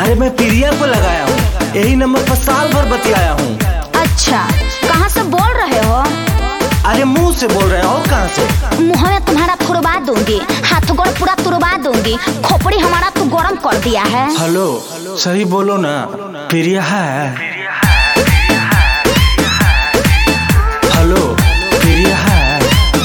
अरे मैं प्रिया को लगाया हूँ, यही नंबर पर साल भर बतियाया हूँ। अच्छा, कहाँ से बोल रहे हो? अरे मुंह से बोल रहे हो, और कहाँ से? मुँह में तुम्हारा तुड़वा दूंगी, हाथ गोड़ पूरा तुड़वा दूंगी, खोपड़ी हमारा तू गरम कर दिया है। हेलो, सही बोलो ना, प्रिया है? हेलो, प्रिया है?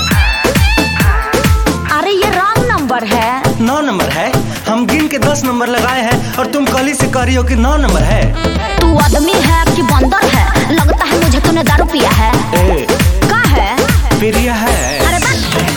अरे ये रॉन्ग नंबर है। 9 नंबर है, हम गिन के 10 नंबर लगाए हैं और तुम कल ही से कह रही हो कि 9 नंबर है। तू आदमी है कि बंदर है? लगता है मुझे तूने दारू पिया है। का है? प्रिया है। अरे बस।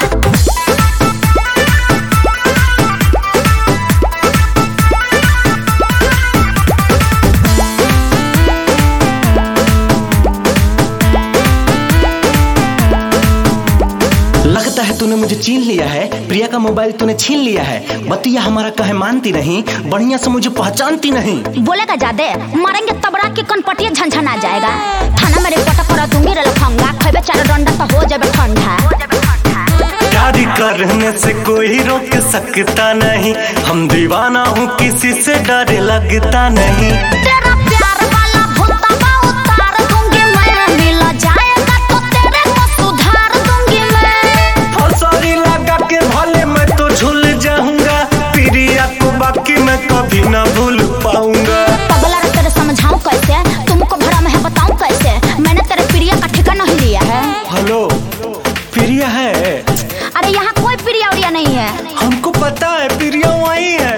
लगता है तूने मुझे छीन लिया है, प्रिया का मोबाइल तूने छीन लिया है। बतिया हमारा कहे मानती नहीं, बढ़िया से मुझे पहचानती नहीं। बोलेगा ज्यादा, मारेंगे तबड़ा की कनपटिया झनझना जाएगा। थाना में रिपोर्ट कर दूंगी रे लफंगा, खेबे 4 डंडा तो हो जाबे ठंडा। प्यार करने से कोई रोक सकता नहीं, हम दीवाना हूँ किसी से डर लगता नहीं। तेरा प्यार वाला भूतवा उतार दूंगी मैं, मिल जाएगा तो तेरे को सुधार दूंगी मैं। फौसरी लगा के भले मैं तो झूल जाऊंगा, प्रिया को बाकी मैं कभी ना भूल पाऊंगा। पगला रे तेरे समझाऊं कैसे, तुमको भरा मैं बताऊं कैसे, मैंने तेरे प्रिया का ठिकाना नहीं लिया है। हेलो, प्रिया है? अरे यहाँ कोई प्रिया उरिया नहीं है। हमको पता है, प्रिया वही है।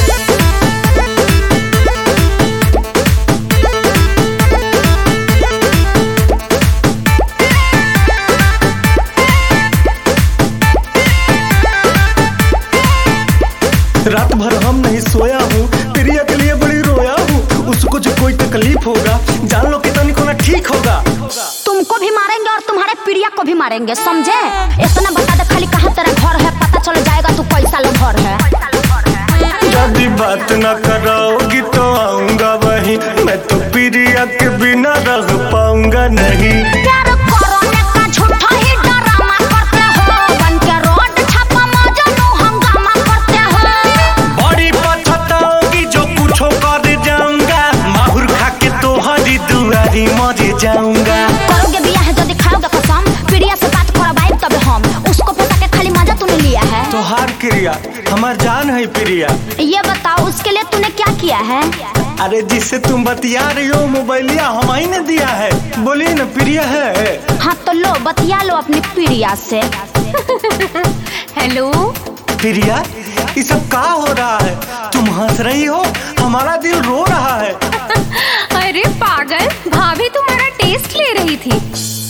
रात भर हम नहीं सोया हूँ, प्रिया के लिए बड़ी रोया हूँ। उसको जो कोई तकलीफ होगा, जान लो कितना को ना ठीक होगा। तुमको भी मारेंगे और तुम्हारे प्रिया को भी मारेंगे, समझे? इतना बता दे खाली कहाँ तेरा घर है, पता चल जाएगा तू कैसा लो घर है। यदि बात न कराओगी तो आऊंगा वहीं, मैं तो प्रिया के बिना रह पाऊंगा नहीं। प्यार करने का झूठा ही ड्रामा करते हो, बन के रोड छापा मजनू हंगामा करते हो। बड़ी पछताओगी जो कुछ कर जाऊंगा, माहुर खा के तो हरी दुआरी मर जाऊंगा। करोगे बियाह यदि खाओगे कसम, प्रिया से बात करवाएं तब हम, उसको पता के खाली मजा तूने लिया है। तो हार प्रिया, हमार जान है प्रिया। ये बताओ उसके लिए तूने क्या किया है? अरे जिससे तुम बतिया रही हो मोबाइलिया हम ही ने दिया है, बोलिए ना प्रिया है। हाँ तो लो बतिया लो अपनी प्रिया से। हेलो प्रिया, ये सब क्या हो रहा है? तुम हंस रही हो, हमारा दिल रो रहा है। अरे पागल, भाभी तुम्हारा टेस्ट ले रही थी।